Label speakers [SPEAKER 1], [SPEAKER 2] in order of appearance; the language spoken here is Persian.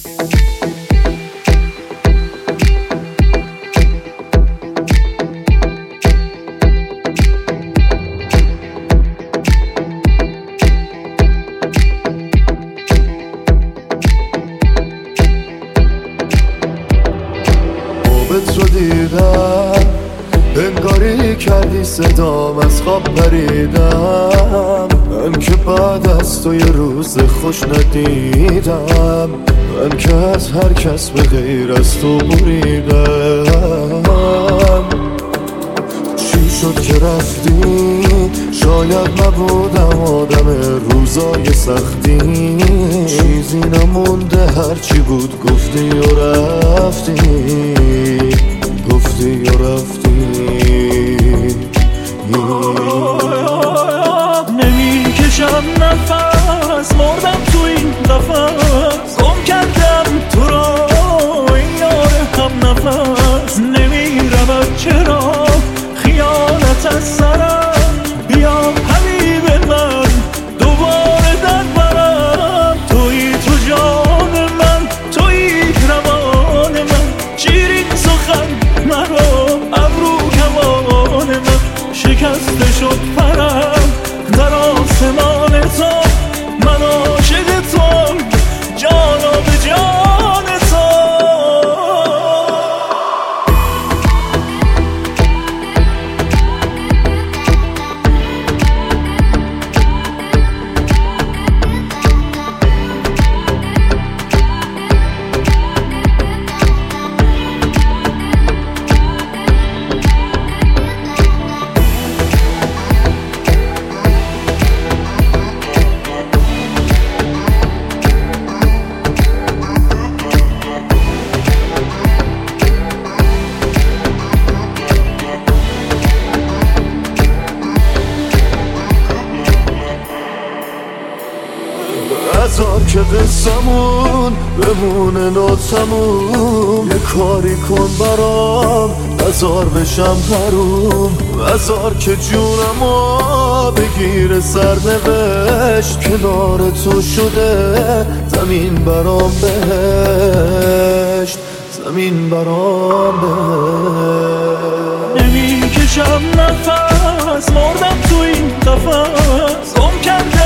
[SPEAKER 1] تو دیدم انگاری کردی صدام از خواب پریدم. من که بعد از تو یه روز خوش ندیدم، من که از هر کس به غیر از تو بریدم. چی شد که رفتی؟ شاید نبودم آدم روزای سختی. چیزی نمونده هرچی بود گفتی و رفتی، گفتی و رفتی.
[SPEAKER 2] نمیکشم نفس، مردم تو این قفس، گم کردم تو را این یار هم نفس. نمیرم چرا خیانت از سرم، بیا حبیب من دوباره در برم. تویی تو جان من، تویی روان من، شیرین سخن مرا ابرو کمان من. شکسته شد پرم در آسمان تو، من عاشق توام جانا به جان تو.
[SPEAKER 1] بذار که قصمون بمونه ناتموم، یه کاری کن برام بذار بشم حروم. بذار که جونمو بگیره سرنوشت، کنار تو شده زمین برام بهشت، زمین برام بهشت.
[SPEAKER 2] نمیکشم نفس، مردم تو این قفس، گم کردم